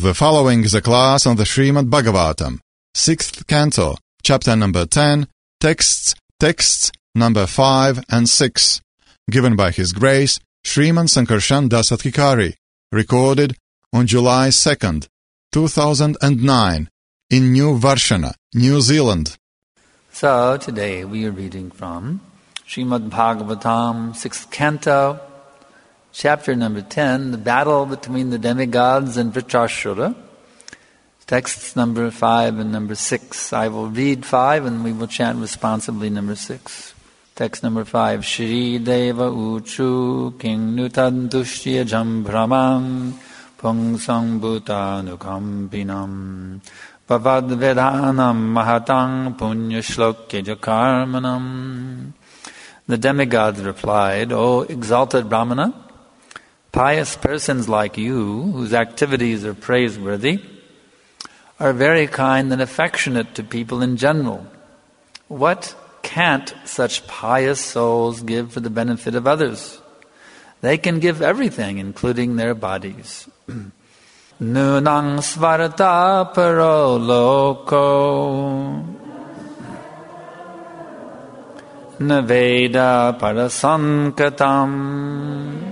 The following is a class on the Srimad Bhagavatam, 6th Canto, Chapter number 10, Texts number 5 and 6, given by His Grace, Sriman Sankarshan Das Adhikari, recorded on July 2nd, 2009, in New Varshana, New Zealand. So, today we are reading from Srimad Bhagavatam, 6th Canto, Chapter number 10, the battle between the demigods and Vritrashura. Texts number 5 and number 6. I will read 5 and we will chant responsibly number 6. Text number 5. Shri Deva Uchu King Nutan Dushtya Jambhraman Pungsang Bhutanukampinam Pavad Vedanam Mahatang Punya Shlokya Jakarmanam. The demigods replied, O exalted Brahmana, pious persons like you, whose activities are praiseworthy, are very kind and affectionate to people in general. What can't such pious souls give for the benefit of others? They can give everything, including their bodies. Nunang svarata paro loko naveda parasankatam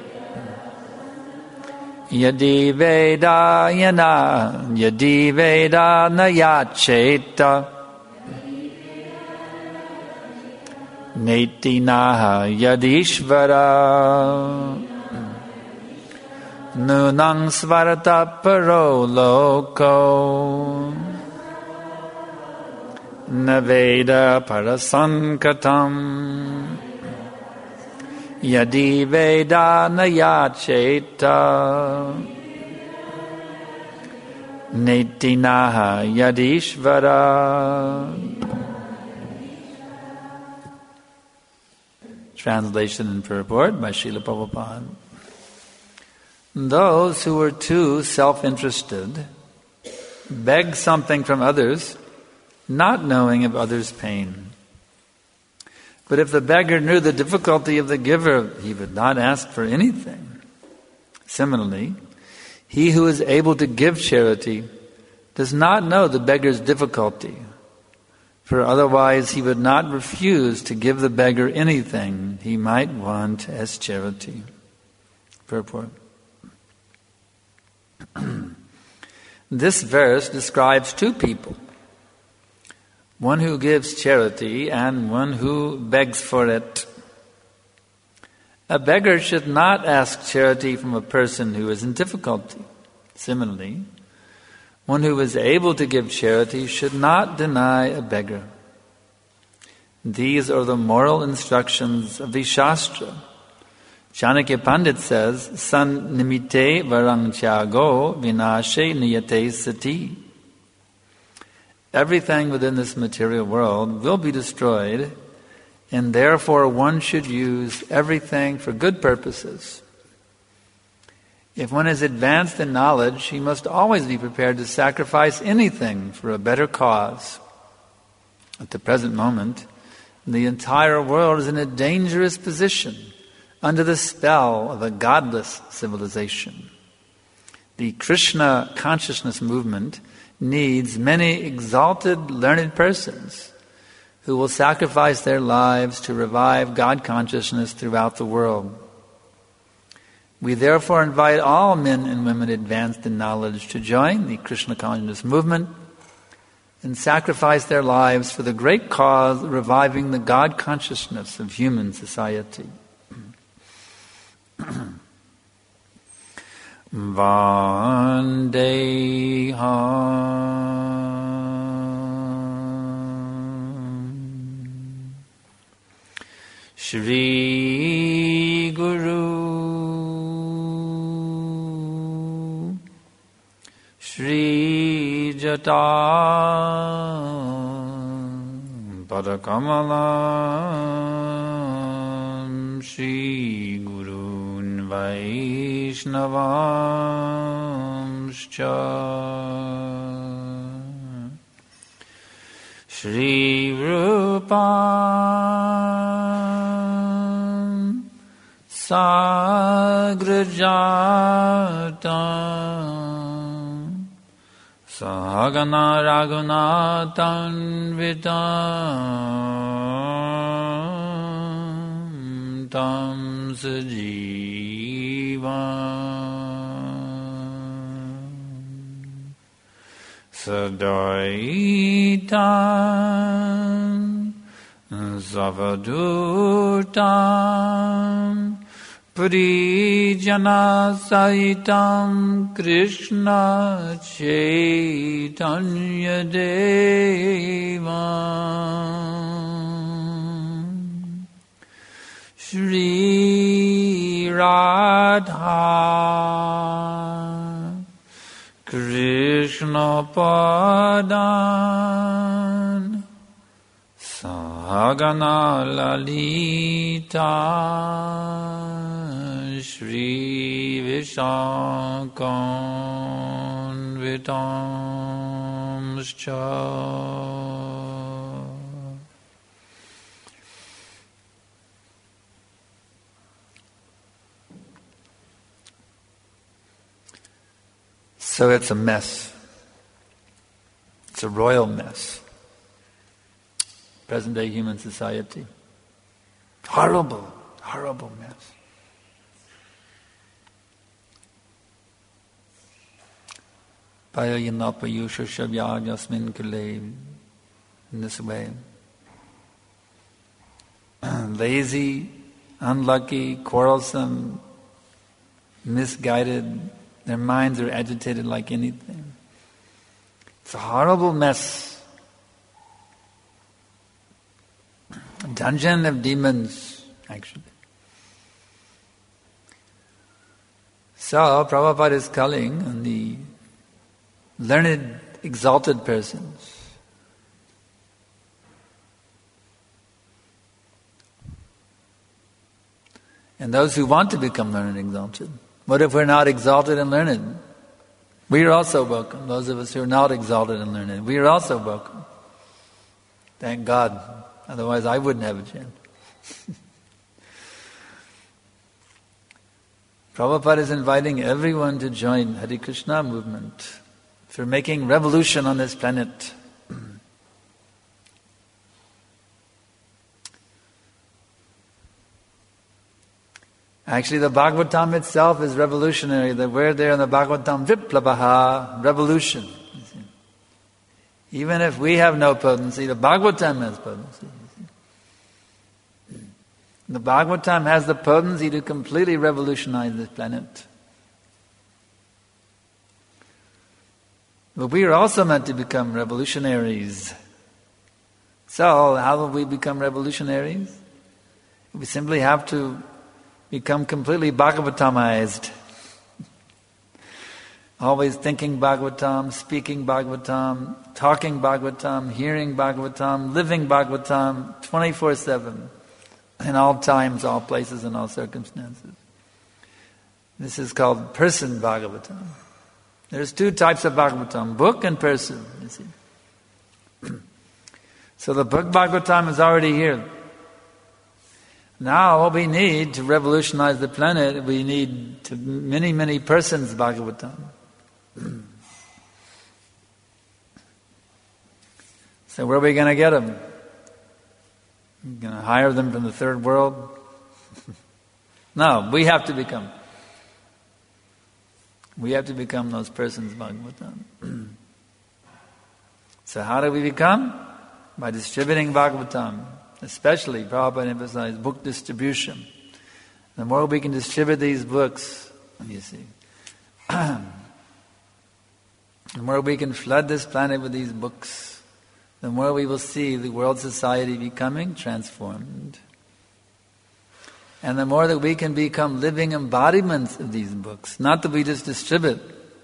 Yadi Veda Nayacheta Neti Naha Yadishvara Nunang Svarata Paro Loko Naveda Parasankatam Yadi Veda Nayacheta Netinaha Yadishvara. Translation and purport by Srila Prabhupada. Those who are too self-interested beg something from others, not knowing of others' pain. But if the beggar knew the difficulty of the giver, he would not ask for anything. Similarly, he who is able to give charity does not know the beggar's difficulty, for otherwise he would not refuse to give the beggar anything he might want as charity. Purport. This verse describes two people. One who gives charity and one who begs for it. A beggar should not ask charity from a person who is in difficulty. Similarly, one who is able to give charity should not deny a beggar. These are the moral instructions of the Shastra. Chanakya Pandit says, San nimite varang tyago vinashe niyate sati. Everything within this material world will be destroyed, and therefore one should use everything for good purposes. If one is advanced in knowledge, he must always be prepared to sacrifice anything for a better cause. At the present moment, the entire world is in a dangerous position under the spell of a godless civilization. The Krishna consciousness movement needs many exalted, learned persons who will sacrifice their lives to revive God consciousness throughout the world. We therefore invite all men and women advanced in knowledge to join the Krishna consciousness movement and sacrifice their lives for the great cause of reviving the God consciousness of human society. Vandeham Shri Guru Shri Jata Padakamalam Shri Gurun Vaishnavamscha Shri Rupam Sagrajatam Sahagana Raghunathan Vitam Tam Sajivam Sadaitam Zavadutam Purijana Saitam Krishna Chaitanya Devam Shri Radha Krishna Padan Sahagana Lalita Shri Vishankam Vitamscha. So it's a mess. It's a royal mess. Present-day human society. Horrible, horrible mess. Payayanapayusha Shabya Jasmin Kule, in this way. Lazy, unlucky, quarrelsome, misguided, their minds are agitated like anything. It's a horrible mess. A dungeon of demons, actually. So, Prabhupada is calling on the learned, exalted persons. And those who want to become learned and exalted. What if we're not exalted and learned? We are also welcome. Those of us who are not exalted and learned, we are also welcome. Thank God. Otherwise I wouldn't have a chance. Prabhupada is inviting everyone to join Hare Krishna movement for making revolution on this planet. Actually, the Bhagavatam itself is revolutionary. The word there in the Bhagavatam, Viplavaha, revolution. Even if we have no potency, the Bhagavatam has potency. The Bhagavatam has the potency to completely revolutionize this planet. But we are also meant to become revolutionaries. So, how will we become revolutionaries? We simply have to become completely Bhagavatamized. Always thinking Bhagavatam, speaking Bhagavatam, talking Bhagavatam, hearing Bhagavatam, living Bhagavatam, 24/7. In all times, all places, and all circumstances. This is called person Bhagavatam. There's two types of Bhagavatam, book and person, you see. So the book Bhagavatam is already here. Now what we need to revolutionize the planet, we need many, many persons Bhagavatam. So where are we going to get them? We're going to hire them from the third world? No, we have to become. We have to become those persons Bhagavatam. So how do we become? By distributing Bhagavatam. Especially, Prabhupada emphasized book distribution. The more we can distribute these books, you see, the more we can flood this planet with these books, the more we will see the world society becoming transformed. And the more that we can become living embodiments of these books, not that we just distribute.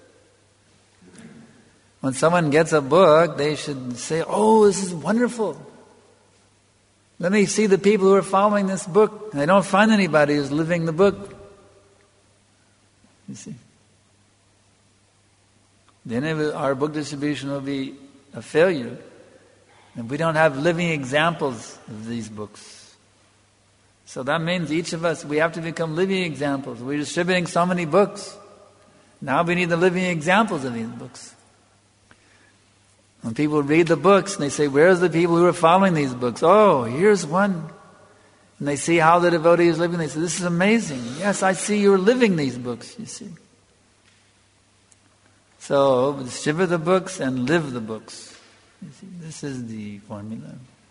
When someone gets a book, they should say, "Oh, this is wonderful. Let me see the people who are following this book." And they don't find anybody who's living the book. You see. Then our book distribution will be a failure. And we don't have living examples of these books. So that means each of us, we have to become living examples. We're distributing so many books. Now we need the living examples of these books. When people read the books and they say, where's the people who are following these books? Oh, here's one. And they see how the devotee is living. They say, this is amazing. Yes, I see you're living these books, you see. So, shiver the books and live the books. You see, this is the formula.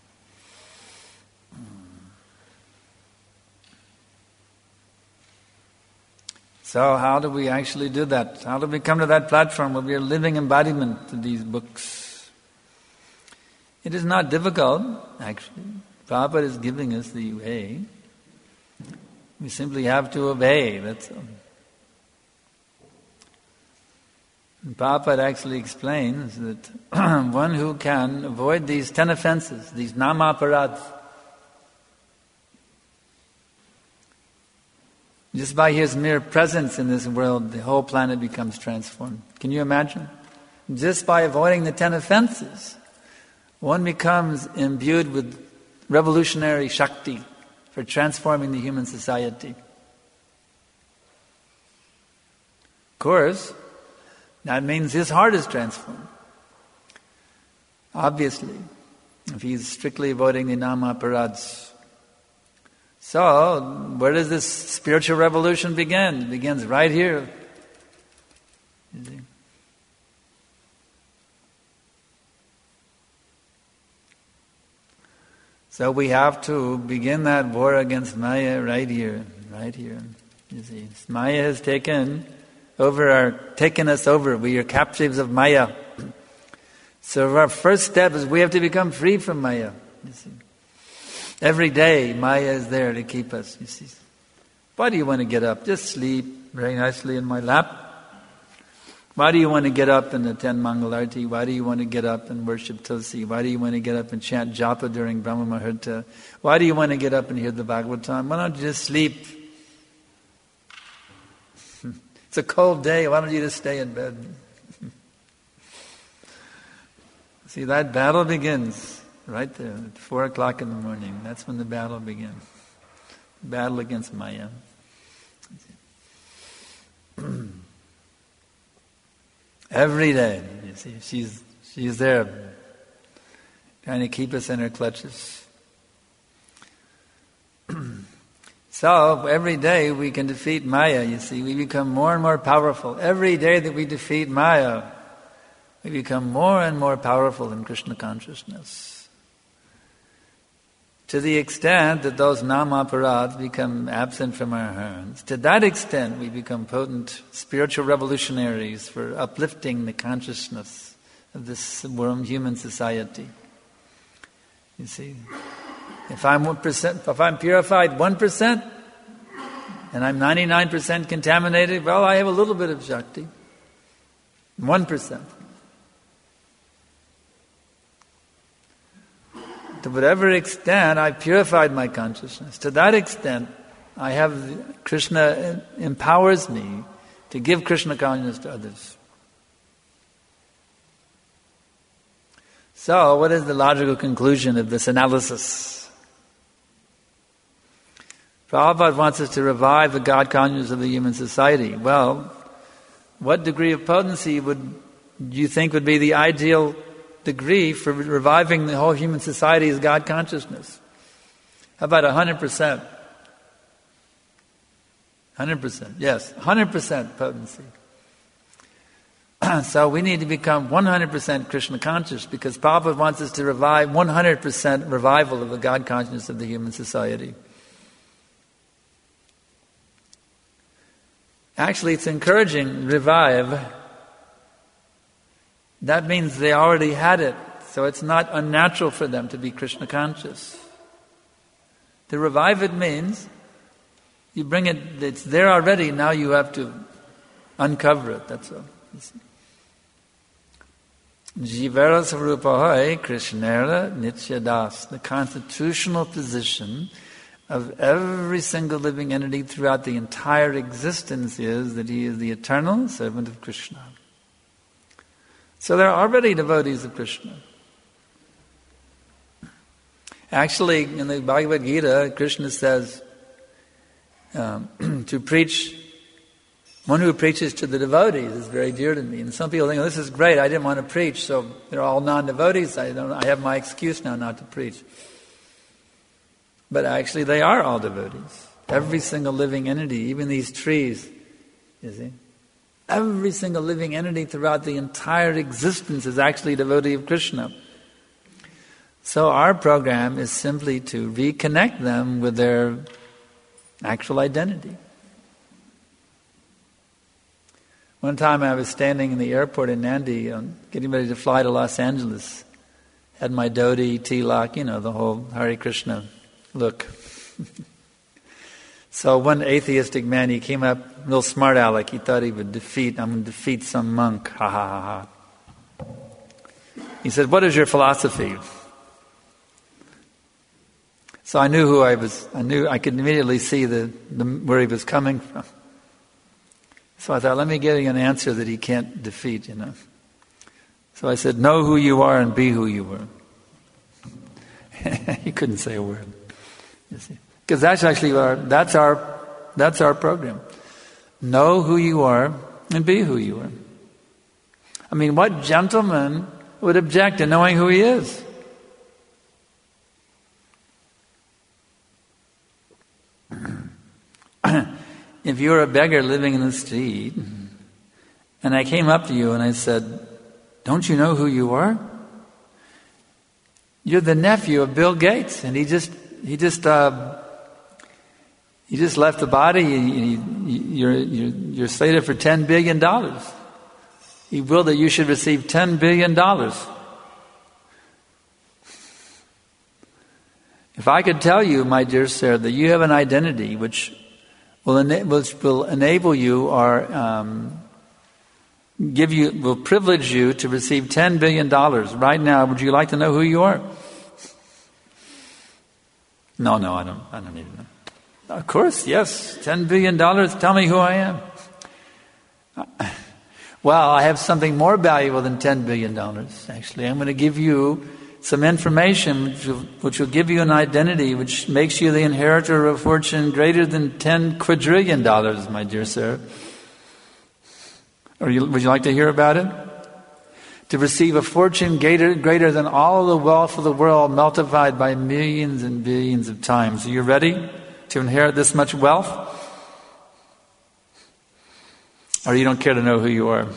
So how do we actually do that? How do we come to that platform where we are living embodiment of these books? It is not difficult, actually. Prabhupada is giving us the way. We simply have to obey, that's all. And Prabhupada actually explains that one who can avoid these 10 offenses, these namaparad, just by his mere presence in this world, the whole planet becomes transformed. Can you imagine? Just by avoiding the 10 offenses, one becomes imbued with revolutionary Shakti for transforming the human society. Of course, that means his heart is transformed. Obviously, if he's strictly avoiding the namaparads. So, where does this spiritual revolution begin? It begins right here. You see? So we have to begin that war against Maya right here. You see, Maya has taken us over. We are captives of Maya. So our first step is we have to become free from Maya. You see. Every day, Maya is there to keep us, you see. Why do you want to get up? Just sleep very nicely in my lap. Why do you want to get up and attend Mangalarti? Why do you want to get up and worship Tulsi? Why do you want to get up and chant japa during Brahma Muhurta? Why do you want to get up and hear the Bhagavatam? Why don't you just sleep? It's a cold day. Why don't you just stay in bed? See, that battle begins. Right there, at 4 o'clock in the morning. That's when the battle begins. Battle against Maya. Every day, you see, she's there, trying to keep us in her clutches. So, every day we can defeat Maya, you see. We become more and more powerful. Every day that we defeat Maya, we become more and more powerful in Krishna consciousness. To the extent that those namaparad become absent from our hands, to that extent we become potent spiritual revolutionaries for uplifting the consciousness of this human society. You see, if I'm purified 1% and I'm 99% contaminated, well, I have a little bit of Shakti. 1%. To whatever extent I purified my consciousness, to that extent Krishna empowers me to give Krishna consciousness to others. So, what is the logical conclusion of this analysis? Prabhupada wants us to revive the God consciousness of the human society. Well, what degree of potency would you think would be the ideal degree for reviving the whole human society's God consciousness? How about 100%? 100%, yes, 100% potency. So we need to become 100% Krishna conscious because Prabhupada wants us to revive 100% revival of the God consciousness of the human society. Actually, it's encouraging revive. That means they already had it, so it's not unnatural for them to be Krishna conscious. To revive it means you bring it, it's there already, now you have to uncover it, that's all. Jivara Svarupahoy Krishnera Nityadas, the constitutional position of every single living entity throughout the entire existence is that he is the eternal servant of Krishna. So there are already devotees of Krishna. Actually, in the Bhagavad Gita, Krishna says to preach One who preaches to the devotees is very dear to me. And some people think, oh, this is great, I didn't want to preach, so they're all non-devotees, I have my excuse now not to preach. But actually they are all devotees. Every single living entity, even these trees, you see. Every single living entity throughout the entire existence is actually a devotee of Krishna. So our program is simply to reconnect them with their actual identity. One time I was standing in the airport in Nandi, getting ready to fly to Los Angeles. Had my dhoti, tilak, the whole Hare Krishna look. So one atheistic man, he came up, real smart aleck, he thought he would I'm going to defeat some monk, ha ha ha ha. He said, what is your philosophy? So I knew who I was, I could immediately see where he was coming from. So I thought, let me give you an answer that he can't defeat, So I said, know who you are and be who you were. He couldn't say a word, you see. Because that's actually that's our program. Know who you are and be who you are. I mean, what gentleman would object to knowing who he is? If you were a beggar living in the street, and I came up to you and I said, don't you know who you are? You're the nephew of Bill Gates, and he just left the body. You're slated for $10 billion. He willed that you should receive $10 billion. If I could tell you, my dear sir, that you have an identity which will enable you or will privilege you to receive $10 billion right now, would you like to know who you are? No, I don't need to know. Of course, yes. $10 billion, tell me who I am. Well, I have something more valuable than $10 billion, actually. I'm going to give you some information which will give you an identity which makes you the inheritor of a fortune greater than $10 quadrillion, my dear sir. Would you like to hear about it? To receive a fortune greater than all the wealth of the world multiplied by millions and billions of times. Are you ready to inherit this much wealth? Or you don't care to know who you are?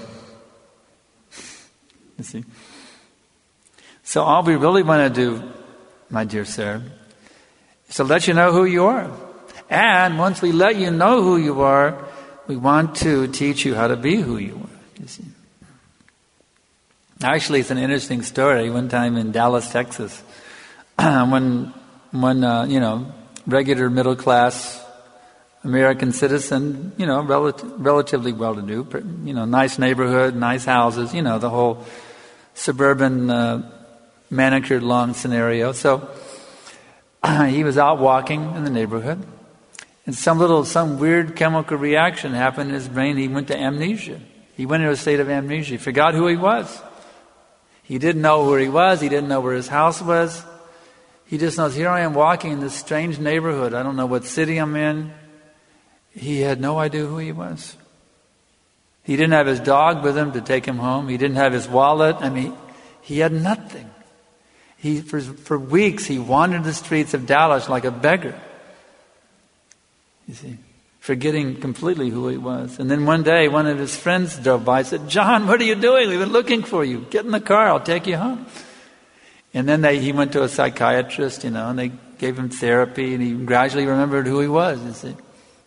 You see? So all we really want to do, my dear sir, is to let you know who you are. And once we let you know who you are, we want to teach you how to be who you are. You see? Actually, it's an interesting story. One time in Dallas, Texas, one regular middle class American citizen, relatively well-to-do, nice neighborhood, nice houses, the whole suburban manicured lawn scenario. So he was out walking in the neighborhood, and some weird chemical reaction happened in his brain. He went to amnesia. He went into a state of amnesia. He forgot who he was. He didn't know where he was. He didn't know where his house was. He just knows, here I am walking in this strange neighborhood. I don't know what city I'm in. He had no idea who he was. He didn't have his dog with him to take him home. He didn't have his wallet. I mean, he had nothing. For weeks, he wandered the streets of Dallas like a beggar. You see, forgetting completely who he was. And then one day, one of his friends drove by and said, John, what are you doing? We've been looking for you. Get in the car, I'll take you home. And then he went to a psychiatrist, and they gave him therapy, and he gradually remembered who he was, you see.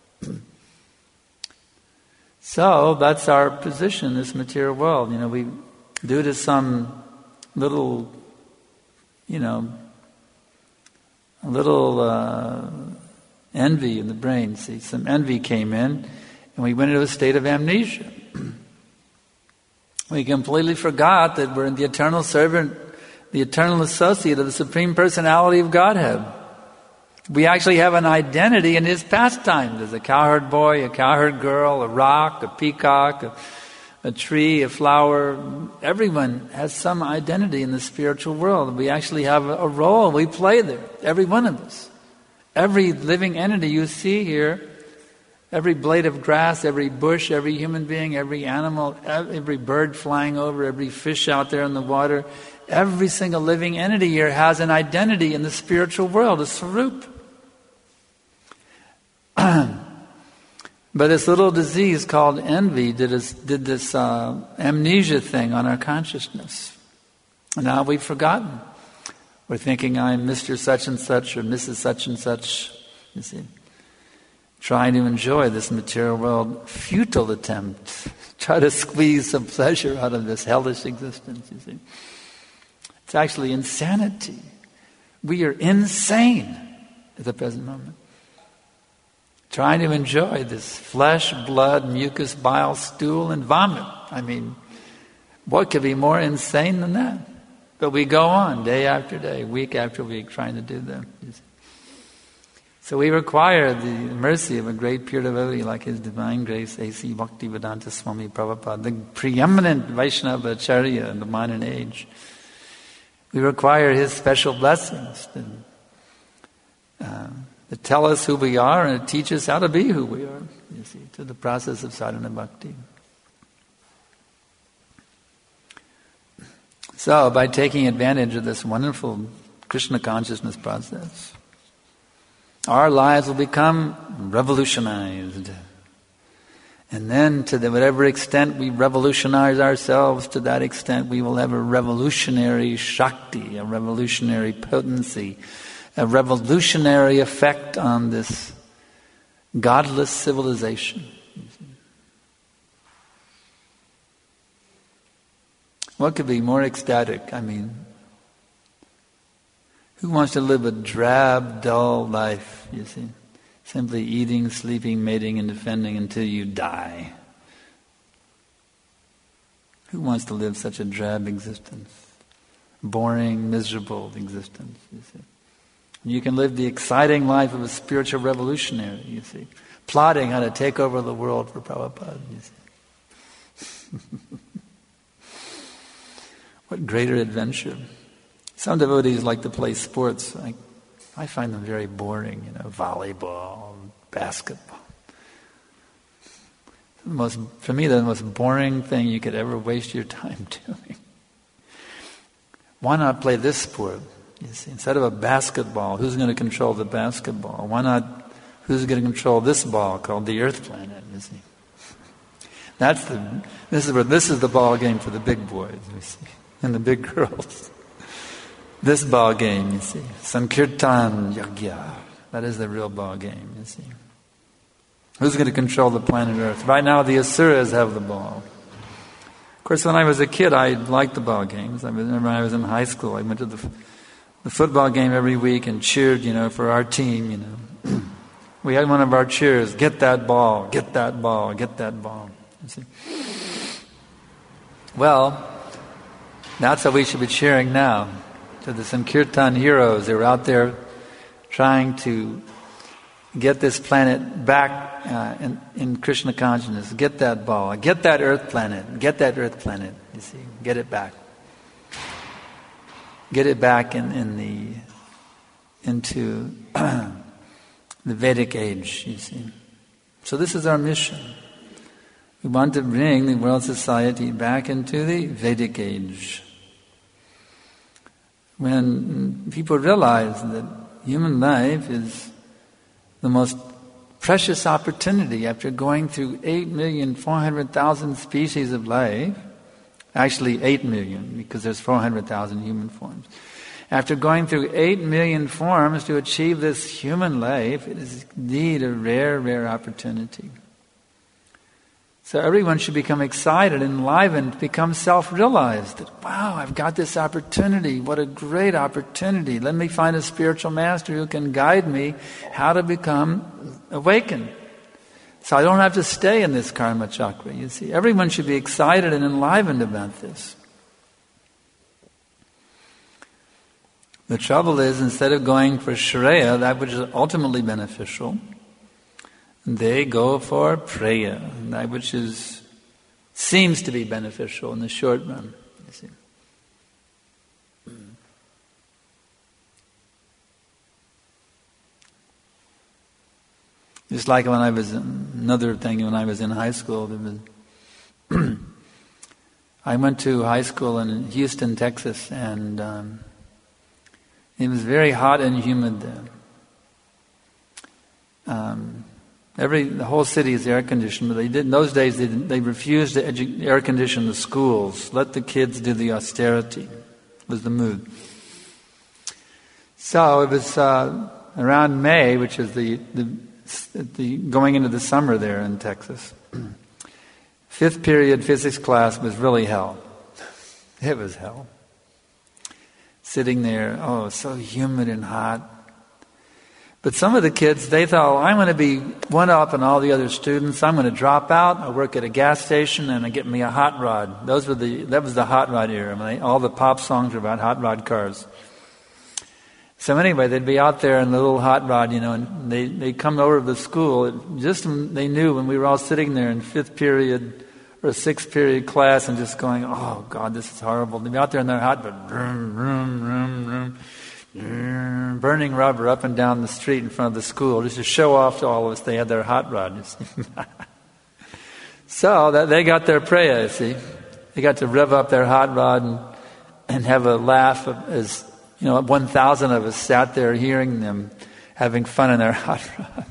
So, that's our position in this material world. We, due to some little, envy in the brain. See, some envy came in, and we went into a state of amnesia. We completely forgot that we're the eternal servant, the eternal associate of the Supreme Personality of Godhead. We actually have an identity in His pastime. There's a cowherd boy, a cowherd girl, a rock, a peacock, a tree, a flower. Everyone has some identity in the spiritual world. We actually have a role we play there, every one of us. Every living entity you see here Every blade of grass, every bush, every human being, every animal, every bird flying over, every fish out there in the water, every single living entity here has an identity in the spiritual world, a swarup. But this little disease called envy did this amnesia thing on our consciousness. And now we've forgotten. We're thinking I'm Mr. Such and Such or Mrs. Such and Such, you see. Trying to enjoy this material world, futile attempt. Try to squeeze some pleasure out of this hellish existence, you see. It's actually insanity. We are insane at the present moment. Trying to enjoy this flesh, blood, mucus, bile, stool, and vomit. I mean, what could be more insane than that? But we go on day after day, week after week, trying to do that. You see. So we require the mercy of a great pure devotee like His Divine Grace, A.C. Bhaktivedanta Swami Prabhupada, the preeminent Vaishnava Acharya in the modern age. We require his special blessings to tell us who we are and to teach us how to be who we are, you see, to the process of sadhana bhakti. So, by taking advantage of this wonderful Krishna consciousness process, our lives will become revolutionized. And then, to whatever extent we revolutionize ourselves, to that extent we will have a revolutionary Shakti, a revolutionary potency, a revolutionary effect on this godless civilization. What could be more ecstatic? I mean, who wants to live a drab, dull life, you see? Simply eating, sleeping, mating, and defending until you die. Who wants to live such a drab existence? Boring, miserable existence, you see. You can live the exciting life of a spiritual revolutionary, you see. Plotting how to take over the world for Prabhupada, you see. What greater adventure. Some devotees like to play sports. I find them very boring, volleyball, basketball. For me, the most boring thing you could ever waste your time doing. Why not play this sport? You see, instead of a basketball, who's going to control the basketball? Why not, who's going to control this ball called the Earth planet? You see, this is the ball game for the big boys, you see, and the big girls. This ball game, you see, Sankirtan Yagya, that is the real ball game, you see. Who's going to control the planet Earth? Right now, the Asuras have the ball. Of course, when I was a kid, I liked the ball games. I remember when I was in high school, I went to the football game every week and cheered, for our team, We had one of our cheers, get that ball, get that ball, get that ball. You see? Well, that's how we should be cheering now. To the Sankirtan heroes who are out there trying to get this planet back in Krishna consciousness. Get that ball. Get that Earth planet. Get that Earth planet. You see, get it back. Get it back into the Vedic age. You see. So this is our mission. We want to bring the world society back into the Vedic age. When people realize that human life is the most precious opportunity after going through 8,400,000 species of life, actually 8 million, because there's 400,000 human forms. After going through 8 million forms to achieve this human life, it is indeed a rare, rare opportunity. So everyone should become excited, enlivened, become self-realized that, wow, I've got this opportunity. What a great opportunity. Let me find a spiritual master who can guide me how to become awakened. So I don't have to stay in this karma chakra, you see. Everyone should be excited and enlivened about this. The trouble is, instead of going for Shreya, that which is ultimately beneficial, they go for Preya, that which seems to be beneficial in the short run. You see. Just like when I was another thing when I was in high school. I went to high school in Houston, Texas, and it was very hot and humid there. The whole city is air conditioned, but in those days they refused to air condition the schools. Let the kids do the austerity, was the mood. So it was around May, which is the going into the summer there in Texas. 5th period physics class was really hell. It was hell. Sitting there, so humid and hot. But some of the kids, they thought, I'm going to be one up on all the other students. I'm going to drop out. I'll work at a gas station and I get me a hot rod. That was the hot rod era. All the pop songs were about hot rod cars. So anyway, they'd be out there in the little hot rod, and they'd come over to the school. They knew when we were all sitting there in 5th period or 6th period class and just going, oh God, this is horrible. They'd be out there in their hot rod, vroom, vroom, vroom, vroom. Burning rubber up and down the street in front of the school just to show off to all of us they had their hot rod, you see. So they got their prayer, you see. They got to rev up their hot rod and have a laugh as 1,000 of us sat there hearing them having fun in their hot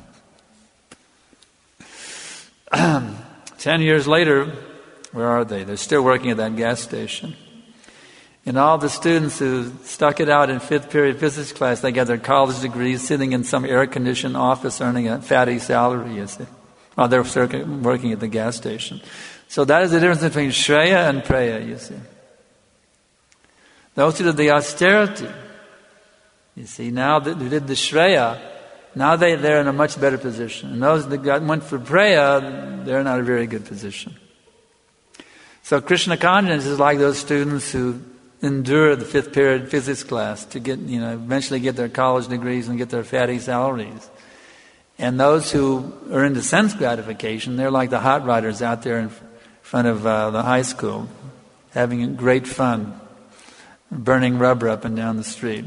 rod. 10 years later, where are they? They're still working at that gas station. And all the students who stuck it out in 5th period physics class, they got their college degrees sitting in some air-conditioned office earning a fatty salary, you see. While they're working at the gas station. So that is the difference between Shreya and Preya, you see. Those who did the austerity, you see, now who did the Shreya, now they're in a much better position. And those that went for Preya, they're not a very good position. So Krishna consciousness is like those students who endure the 5th period physics class to get, eventually get their college degrees and get their fatty salaries. And those who are into sense gratification, they're like the hot rodders out there in front of the high school, having great fun, burning rubber up and down the street.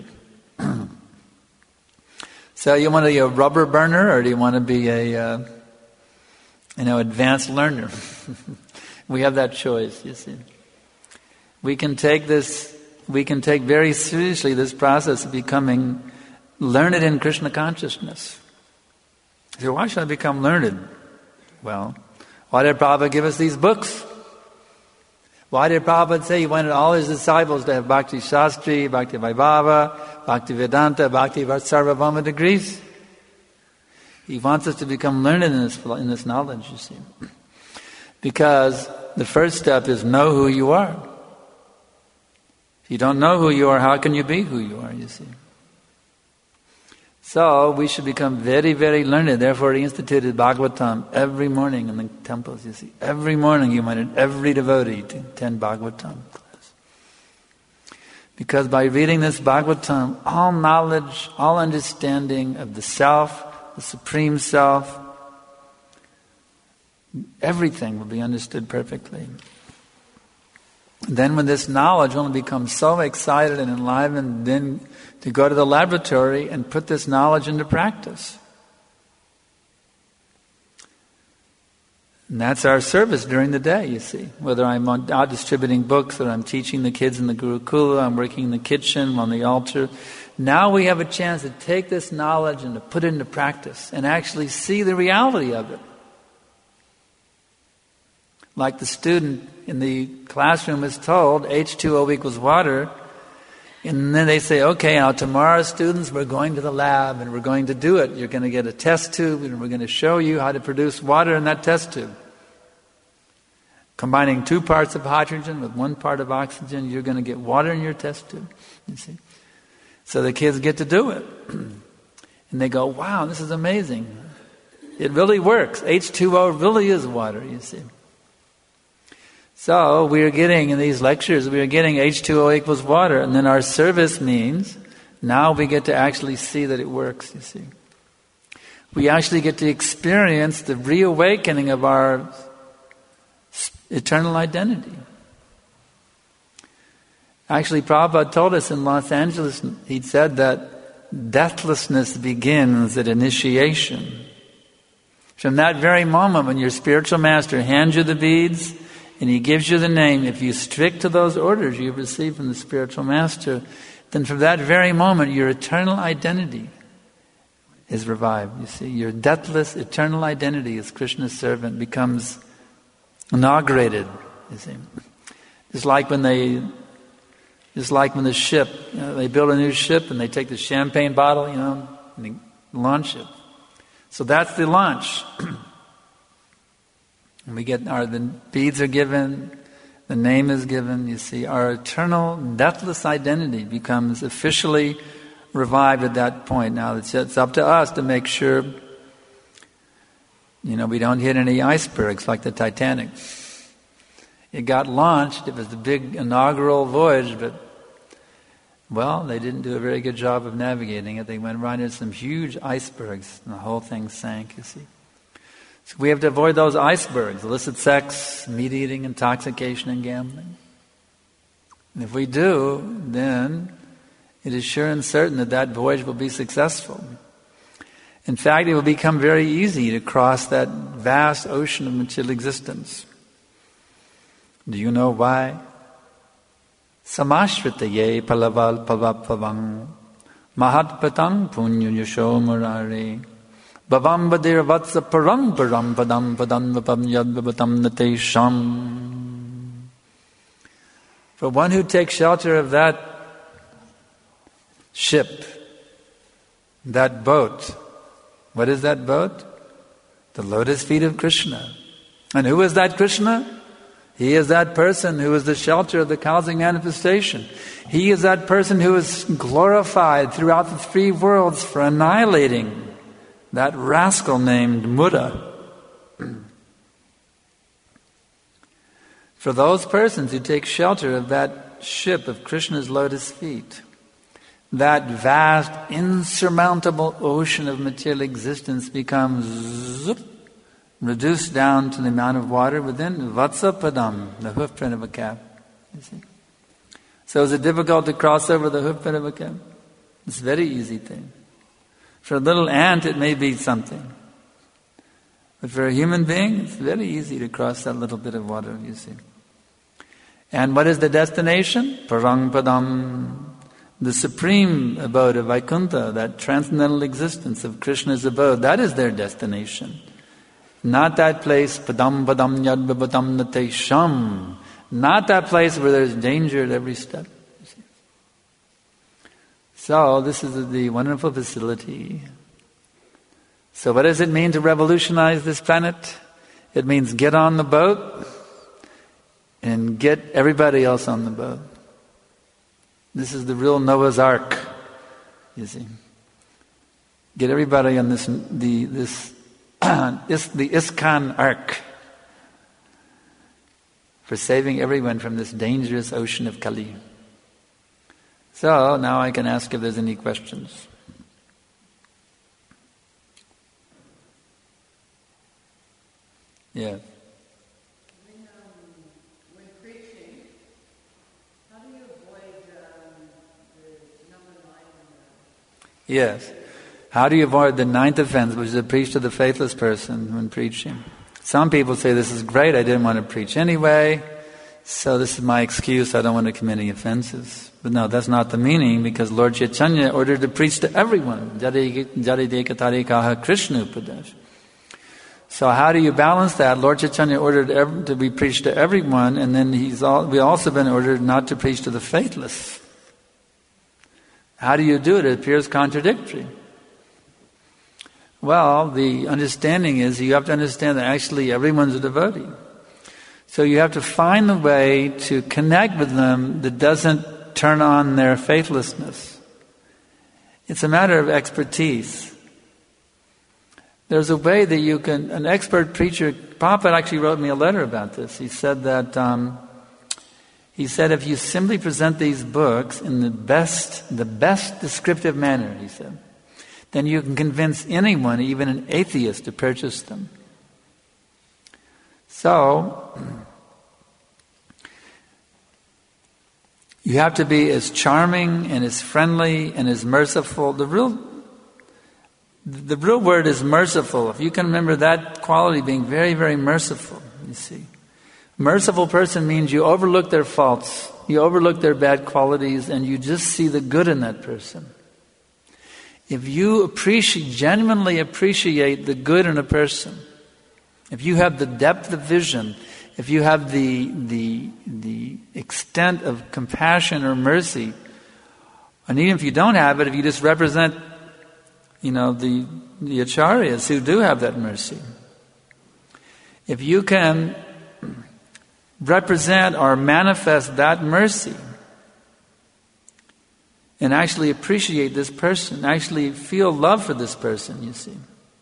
So you want to be a rubber burner, or do you want to be a, advanced learner? We have that choice, you see. We can take very seriously this process of becoming learned in Krishna consciousness. So why should I become learned? Well, why did Prabhupada give us these books? Why did Prabhupada say he wanted all his disciples to have Bhakti Shastri, Bhakti Vaibhava, Bhakti Vedanta, Bhakti Sarvabhauma degrees? He wants us to become learned in this knowledge, you see. Because the first step is know who you are. If you don't know who you are, how can you be who you are, you see? So we should become very, very learned. Therefore he instituted Bhagavatam every morning in the temples, you see. Every morning he wanted every devotee to attend Bhagavatam class. Because by reading this Bhagavatam, all knowledge, all understanding of the self, the Supreme Self, everything will be understood perfectly. Then when this knowledge will become so excited and enlivened, then to go to the laboratory and put this knowledge into practice. And that's our service during the day, you see. Whether I'm out distributing books, or I'm teaching the kids in the Gurukula, I'm working in the kitchen, on the altar. Now we have a chance to take this knowledge and to put it into practice and actually see the reality of it. Like the student in the classroom is told, H2O equals water. And then they say, okay, now tomorrow, students, we're going to the lab and we're going to do it. You're going to get a test tube and we're going to show you how to produce water in that test tube. Combining 2 parts of hydrogen with 1 part of oxygen, you're going to get water in your test tube. You see? So the kids get to do it. And they go, wow, this is amazing. It really works. H2O really is water, you see. So we are getting, in these lectures, we are getting H2O equals water, and then our service means now we get to actually see that it works, you see. We actually get to experience the reawakening of our eternal identity. Actually, Prabhupada told us in Los Angeles, he said that deathlessness begins at initiation. From that very moment when your spiritual master hands you the beads and he gives you the name, if you stick to those orders you've received from the spiritual master, then from that very moment your eternal identity is revived. You see, your deathless eternal identity as Krishna's servant becomes inaugurated. You see, just like when the ship, they build a new ship and they take the champagne bottle, and they launch it. So that's the launch. And the beads are given, the name is given. You see, our eternal, deathless identity becomes officially revived at that point. Now it's up to us to make sure, we don't hit any icebergs like the Titanic. It got launched. It was the big inaugural voyage, but they didn't do a very good job of navigating it. They went right into some huge icebergs, and the whole thing sank, you see. So we have to avoid those icebergs: illicit sex, meat eating, intoxication, and gambling. And if we do, then it is sure and certain that voyage will be successful. In fact, it will become very easy to cross that vast ocean of material existence. Do you know why? Samashvitaye palaval pavapavang mahatpatang punyo yasho murare bhavam vadir vatsa parang param padam padam vapam yad vabatam nate sham. For one who takes shelter of that ship, that boat, what is that boat? The lotus feet of Krishna. And who is that Krishna? He is that person who is the shelter of the cosmic manifestation. He is that person who is glorified throughout the three worlds for annihilating that rascal named Muda. For those persons who take shelter of that ship of Krishna's lotus feet, that vast, insurmountable ocean of material existence becomes reduced down to the amount of water within Vatsapadam, the hoofprint of a calf. You see? So is it difficult to cross over the hoofprint of a calf? It's a very easy thing. For a little ant it may be something. But for a human being, it's very easy to cross that little bit of water, you see. And what is the destination? Parang Padam, the supreme abode of Vaikuntha, that transcendental existence of Krishna's abode. That is their destination. Not that place, padam padam yad vabatam nate sham. Not that place where there's danger at every step. So this is the wonderful facility. So what does it mean to revolutionize this planet? It means get on the boat and get everybody else on the boat. This is the real Noah's Ark, you see. Get everybody on the ISKCON Ark for saving everyone from this dangerous ocean of Kali. So now I can ask if there's any questions. Yeah. When preaching, how do you avoid the number 9? Yes. How do you avoid the 9th offense, which is to preach to the faithless person when preaching? Some people say, this is great, I didn't want to preach anyway, so this is my excuse, I don't want to commit any offenses. But no, that's not the meaning, because Lord Chaitanya ordered to preach to everyone. Jaridekatharikaha Krishna Upadesh. So how do you balance that? Lord Chaitanya ordered to be preached to everyone, and then we also been ordered not to preach to the faithless. How do you do it? It appears contradictory. Well, the understanding is you have to understand that actually everyone's a devotee. So you have to find a way to connect with them that doesn't turn on their faithlessness. It's a matter of expertise. There's a way that you can, an expert preacher, Papa actually wrote me a letter about this. He said that, if you simply present these books in the best descriptive manner, he said, then you can convince anyone, even an atheist, to purchase them. So, you have to be as charming and as friendly and as merciful. The real word is merciful. If you can remember that quality, being very, very merciful, you see. Merciful person means you overlook their faults, you overlook their bad qualities, and you just see the good in that person. If you genuinely appreciate the good in a person, if you have the depth of vision, if you have the extent of compassion or mercy, and even if you don't have it, if you just represent, the acharyas who do have that mercy, if you can represent or manifest that mercy and actually appreciate this person, actually feel love for this person, you see,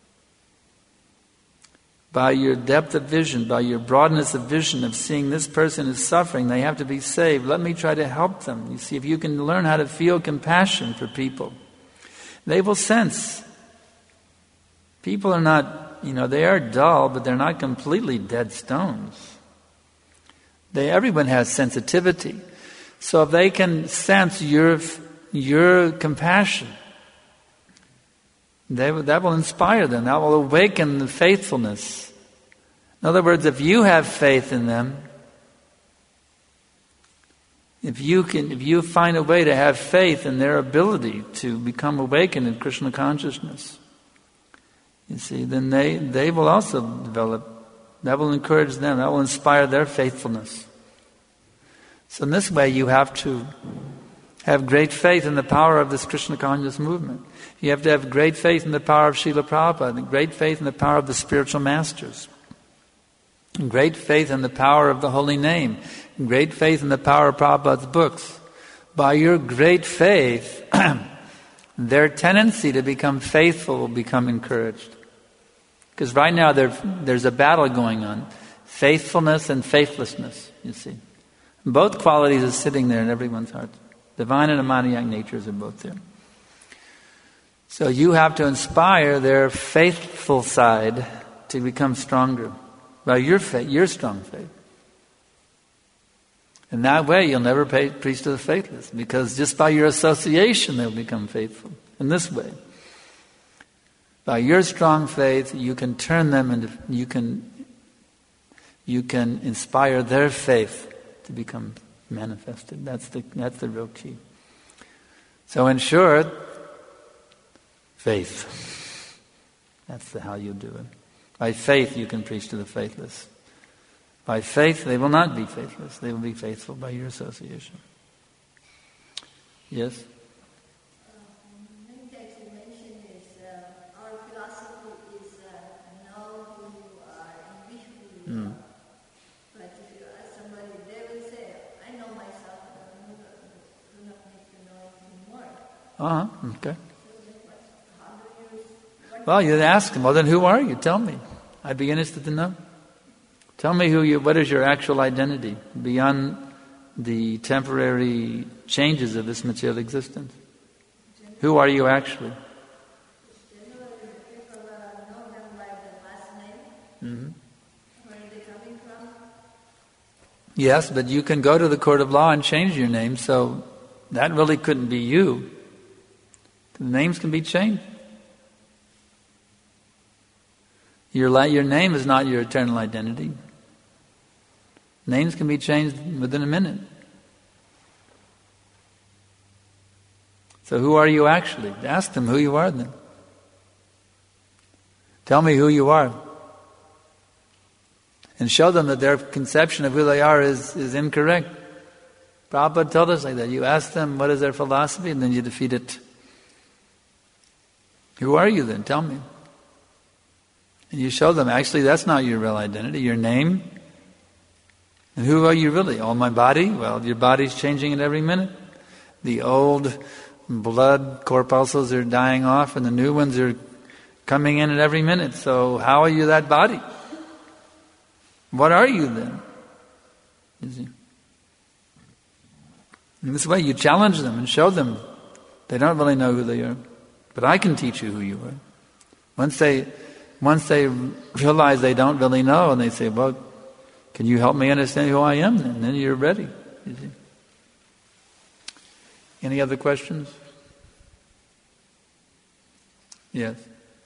by your depth of vision, by your broadness of vision of seeing this person is suffering, they have to be saved, let me try to help them. You see, if you can learn how to feel compassion for people, they will sense. People are not, they are dull, but they're not completely dead stones. Everyone has sensitivity. So if they can sense your compassion, that will inspire them. That will awaken the faithfulness. In other words, if you have faith in them, if you find a way to have faith in their ability to become awakened in Krishna consciousness, you see, then they will also develop. That will encourage them. That will inspire their faithfulness. So in this way, you have to have great faith in the power of this Krishna conscious movement. You have to have great faith in the power of Srila Prabhupada, and great faith in the power of the spiritual masters, and great faith in the power of the holy name, and great faith in the power of Prabhupada's books. By your great faith, their tendency to become faithful will become encouraged. Because right now there's a battle going on. Faithfulness and faithlessness, you see. Both qualities are sitting there in everyone's heart. Divine and demoniac natures are both there. So you have to inspire their faithful side to become stronger by your faith, your strong faith. In that way, you'll never preach to the faithless, because just by your association, they'll become faithful. In this way, by your strong faith, you can turn them into, you can inspire their faith to become manifested. That's the real key. So in short, faith. That's how you do it. By faith you can preach to the faithless. By faith they will not be faithless. They will be faithful by your association. Yes? Many times you mention is our philosophy is know who you are and be who you are. But if you ask somebody, they will say, I know myself, but I do not need to know you more. Okay. Well, you ask them, well then who are you? Tell me. I'd be interested to know. Tell me what is your actual identity beyond the temporary changes of this material existence. Who are you actually? Generally, people know them by the last name. Where are they coming from? Yes, but you can go to the court of law and change your name, so that really couldn't be you. The names can be changed. Your name is not your eternal identity. Names can be changed within a minute. So who are you actually? Ask them who you are then. Tell me who you are. And show them that their conception of who they are is incorrect. Prabhupada told us like that. You ask them what is their philosophy and then you defeat it. Who are you then? Tell me. And you show them, actually, that's not your real identity, your name. And who are you really? Oh, my body? Well, your body's changing at every minute. The old blood corpuscles are dying off and the new ones are coming in at every minute. So how are you that body? What are you then? You see? In this way you challenge them and show them they don't really know who they are. But I can teach you who you are. Once they realize they don't really know and they say, well, can you help me understand who I am then? And then you're ready. You see? Any other questions? Yes.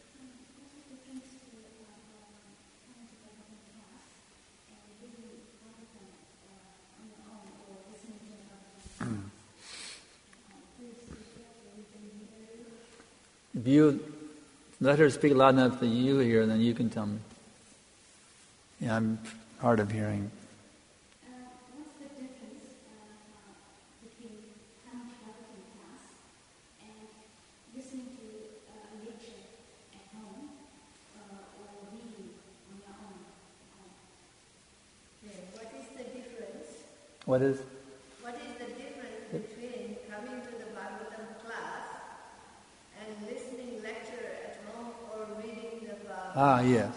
If you let her speak loud enough that you hear, then you can tell me. Yeah, I'm hard of hearing. What's the difference between coming to Bhagavatam class and listening to a lecture at home or reading on your own? Okay, what is the difference? What is? What is the difference between coming to the Bhagavatam class and listening lecture at home or reading the Bhagavatam? Yes.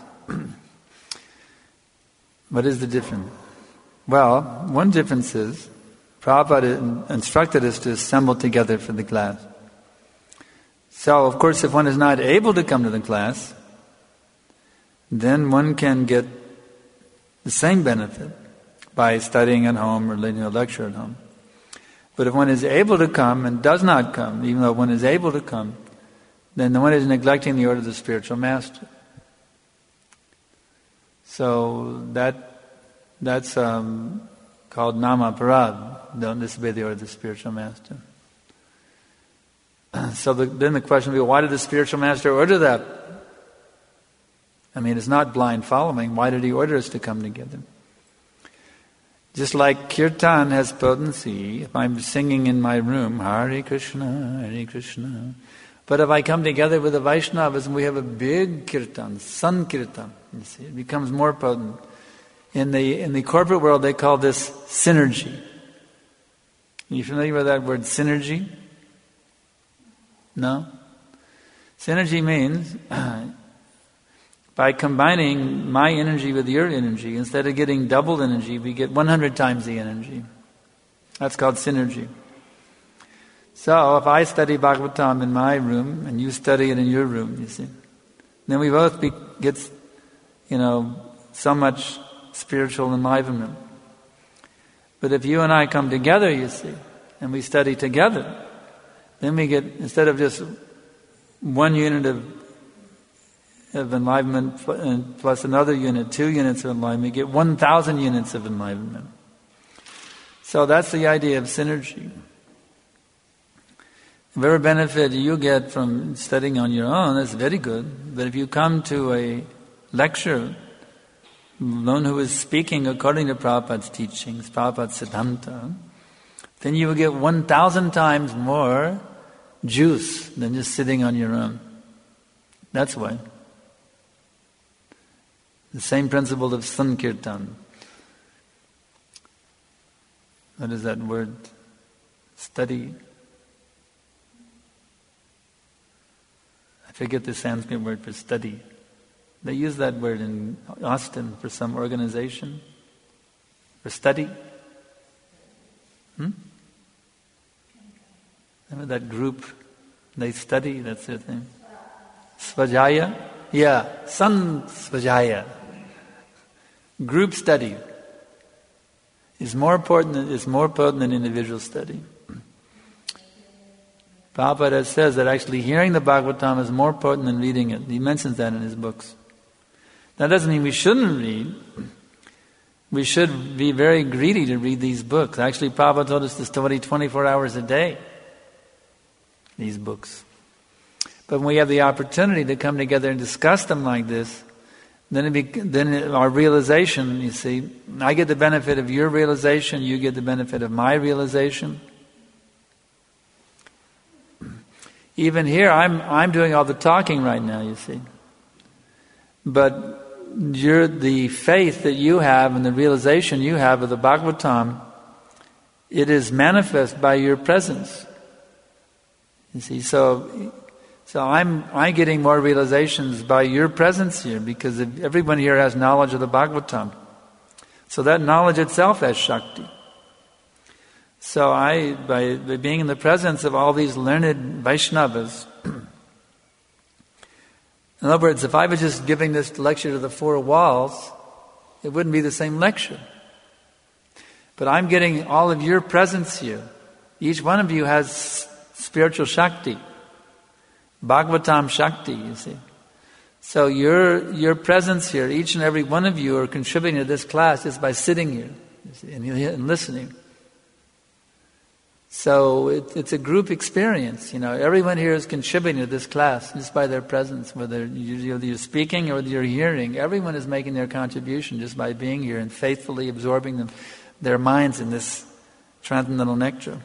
What is the difference? Well, one difference is Prabhupada instructed us to assemble together for the class. So, of course, if one is not able to come to the class, then one can get the same benefit by studying at home or leading a lecture at home. But if one is able to come and does not come, even though one is able to come, then one is neglecting the order of the spiritual master. So that's called nama parad. Don't disobey the order of the spiritual master. So then the question will be, why did the spiritual master order that? I mean, it's not blind following. Why did he order us to come together? Just like kirtan has potency, if I'm singing in my room, Hare Krishna, Hare Krishna. But if I come together with the Vaishnavas and we have a big kirtan, sankirtan, you see, it becomes more potent. In the corporate world, they call this synergy. Are you familiar with that word, synergy? No? Synergy means by combining my energy with your energy, instead of getting double energy, we get 100 times the energy. That's called synergy. So if I study Bhagavatam in my room and you study it in your room, you see, then we both get so much spiritual enlivenment. But if you and I come together, you see, and we study together, then we get, instead of just 1 unit of enlivenment plus another unit, 2 units of enlivenment, we get 1,000 units of enlivenment. So that's the idea of synergy. Whatever benefit you get from studying on your own, that's very good. But if you come to a lecture, one who is speaking according to Prabhupada's teachings, Prabhupada's Siddhanta, then you will get 1,000 times more juice than just sitting on your own. That's why. The same principle of Sankirtan. What is that word? Study. I forget the Sanskrit word for study. They use that word in Austin for some organization. For study. Remember that group? They study, that's their thing. Svajaya? Yeah, Svajaya. Group study is more potent than individual study. Prabhupada says that actually hearing the Bhagavatam is more potent than reading it. He mentions that in his books. That doesn't mean we shouldn't read. We should be very greedy to read these books. Actually, Prabhupada told us to study 24 hours a day, these books. But when we have the opportunity to come together and discuss them like this, then our realization, you see, I get the benefit of your realization, you get the benefit of my realization. Even here, I'm doing all the talking right now, you see. But the faith that you have and the realization you have of the Bhagavatam, it is manifest by your presence. You see, so I'm getting more realizations by your presence here, because everyone here has knowledge of the Bhagavatam. So that knowledge itself has Shakti. So by being in the presence of all these learned Vaishnavas, in other words, if I was just giving this lecture to the 4 walls, it wouldn't be the same lecture. But I'm getting all of your presence here. Each one of you has spiritual Shakti. Bhagavatam Shakti, you see. So your presence here, each and every one of you are contributing to this class just by sitting here, you see, and listening. So it's a group experience. Everyone here is contributing to this class just by their presence, whether you're speaking or whether you're hearing. Everyone is making their contribution just by being here and faithfully absorbing their minds in this transcendental nectar.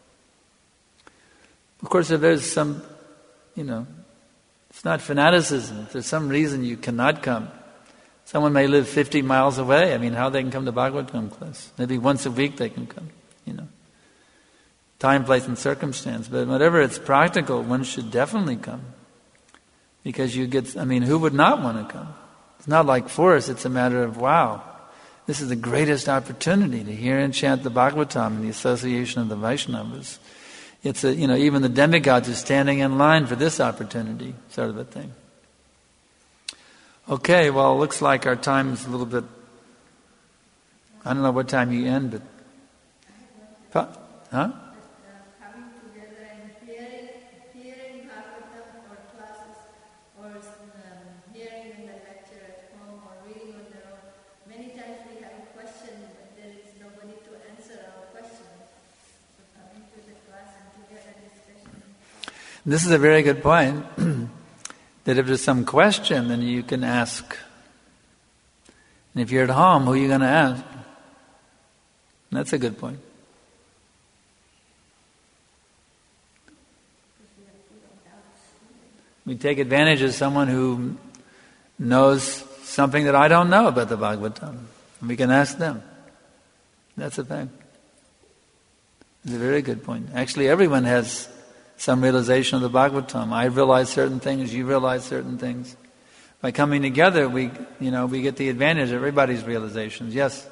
Of course, if there's some, it's not fanaticism. If there's some reason you cannot come, someone may live 50 miles away. How they can come to Bhagavatam class? Maybe once a week they can come, Time, place, and circumstance. But whatever it's practical, one should definitely come. Because who would not want to come? It's not like for us, it's a matter of, wow, this is the greatest opportunity to hear and chant the Bhagavatam in the association of the Vaishnavas. It's even the demigods are standing in line for this opportunity, sort of a thing. Okay, well, it looks like our time is a little bit, I don't know what time you end, but... Huh? Coming together and hearing Bhagavatam or classes or hearing in the lecture at home or reading on their own. Many times we have a question but there is nobody to answer our question. So coming to the class and together discussion. This is a very good point. That if there's some question, then you can ask. And if you're at home, who are you going to ask? That's a good point. We take advantage of someone who knows something that I don't know about the Bhagavatam. And we can ask them. That's a fact. It's a very good point. Actually, everyone has some realization of the Bhagavatam. I realize certain things, you realize certain things. By coming together, we get the advantage of everybody's realizations. Yes?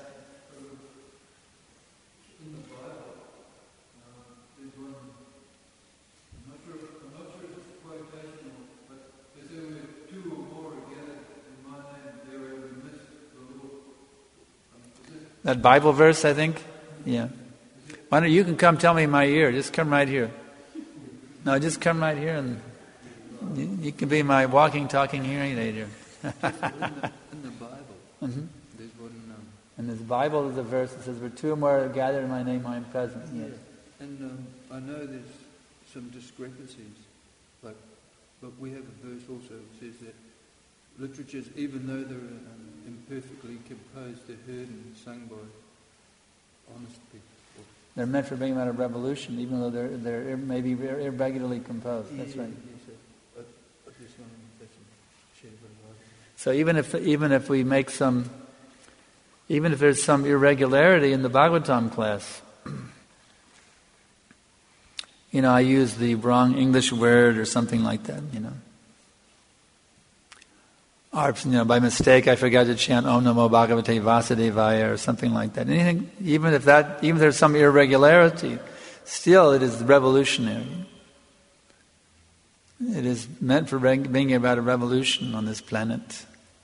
In the Bible, there's one, I'm not sure if it's quotational, but they say when two or more are gathered in my name, there I will miss the Lord. That Bible verse, I think? Yeah. Why don't you can come tell me in my ear. Just come right here. No, just come right here and you can be my walking, talking hearing aid here. In the Bible, there's one... In this Bible, there's a verse that says, where two or more are gathered in my name, I am present. Yes. And I know there's some discrepancies, but we have a verse also that says that literatures, even though they're imperfectly composed, they're heard and sung by honest people. They're meant for bringing about a revolution, even though they're maybe irregularly composed. That's right. So even if we make even if there's some irregularity in the Bhagavatam class, I use the wrong English word or something like that, Or, by mistake I forgot to chant Om Namo Bhagavate Vasudevaya or something like that. Even if there's some irregularity, still it is revolutionary. It is meant for bringing about a revolution on this planet.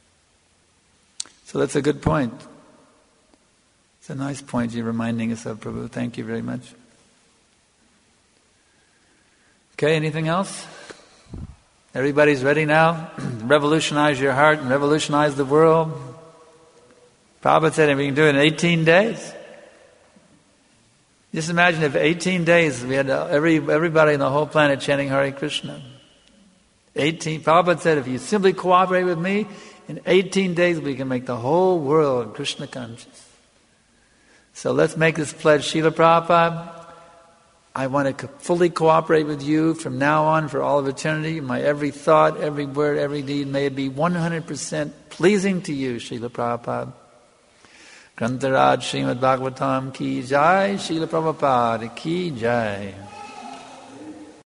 So that's a good point. It's a nice point you're reminding us of, Prabhu. Thank you very much. Okay, anything else? Everybody's ready now? Revolutionize your heart and revolutionize the world. Prabhupada said we can do it in 18 days. Just imagine if 18 days we had everybody on the whole planet chanting Hare Krishna. Prabhupada said if you simply cooperate with me, in 18 days we can make the whole world Krishna conscious. So let's make this pledge. Srila Prabhupada, I want to fully cooperate with you from now on for all of eternity. My every thought, every word, every deed may it be 100% pleasing to you, Srila Prabhupada. Grantaraj Srimad Bhagavatam ki jai, Srila Prabhupada ki jai.